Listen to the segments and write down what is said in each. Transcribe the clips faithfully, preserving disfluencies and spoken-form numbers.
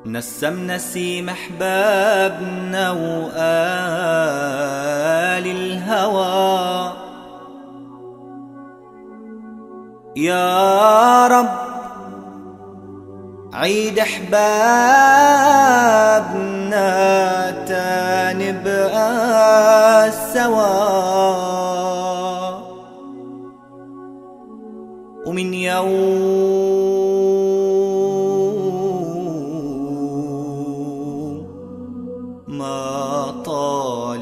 نسم نسيم أحبابنا وآل الهوى. يا رب عيد أحبابنا تاني بقى سوا، ومن يوم ما طال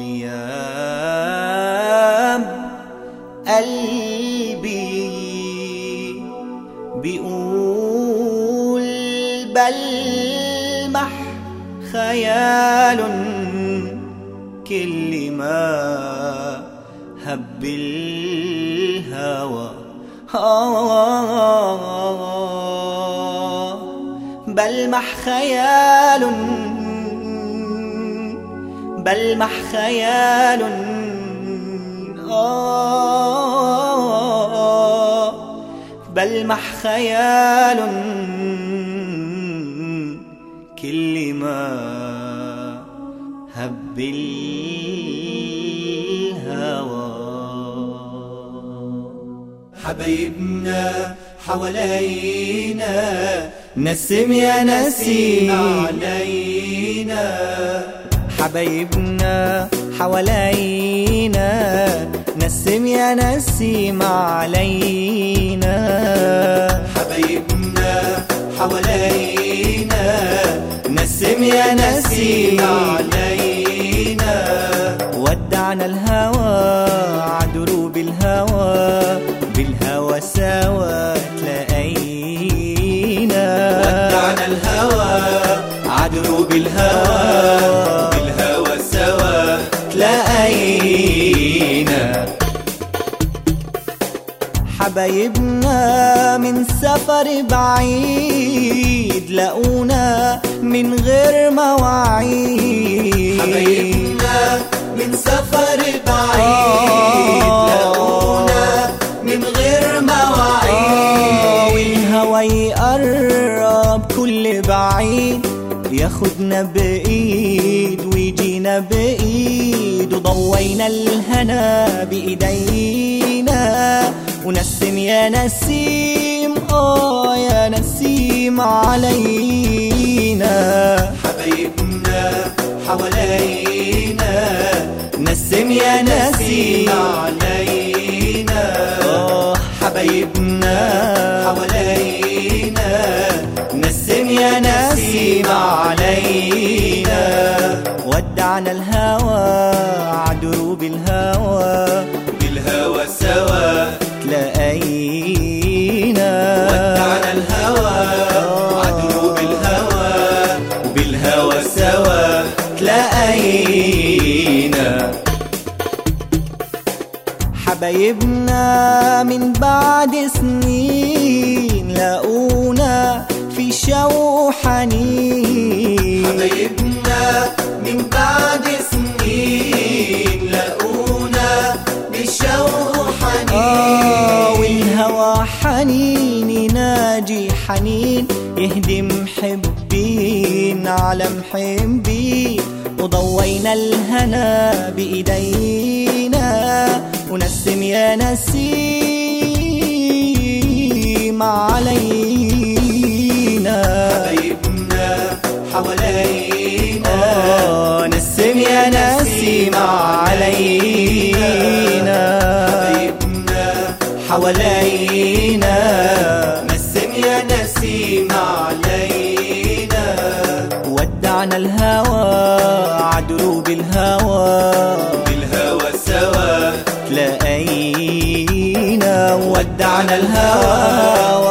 الغياب قلبي بيقول بلمح خيال كل ما هب الهوى. آه بلمح خيال بلمح خيال آه بلمح خيال كل ما هب الهوى. حبايبنا حوالينا نسم يا نسيم علينا، حبايبنا حوالينا نسم يا نسيم علينا. حبايبنا حوالينا نسم يا نسيم علينا، ودعنا الهوى عدروب الهوى، بالهوى سوا تلاقينا. ودعنا الهوى عدروب الهوى، بالهوى سوا تلاقينا. حبايبنا من سفر بعيد لقونا من غير مواعيد. حبايبنا من سفر بعيد لقونا من غير مواعيد، والهوى يقرب كل بعيد ياخدنا بإيد ويجينا بإيد، وضوينا الهنا بإيدينا ونسم يا نسيم آه يا نسيم علينا. حبايبنا حوالينا نسم يا نسيم علينا، آه حبايبنا حوالينا نسم يا نسيم علينا. ودعنا الهوى عدروب الهوى، بالهوى سوا تلاقينا. ودعنا الهوى عدروب الهوى، بالهوى سوا تلاقينا. حبايبنا من بعد سنين لقونا في شوق حنين. حبايبنا من بعد سنين لقونا بشوق حنين، آه والهوى حنين يناجي حنين، يهدي محبين على محبين، وضوينا الهنا بإيدينا ونسم يا نسيم علينا. حبايبنا حوالينا آه نسم يا نسيم علينا. حبايبنا حوالينا نسم يا نسيم علينا، ودعنا الهوى عدروب الهوى، بالهوى سوا تلاقينا. ودعنا الهوى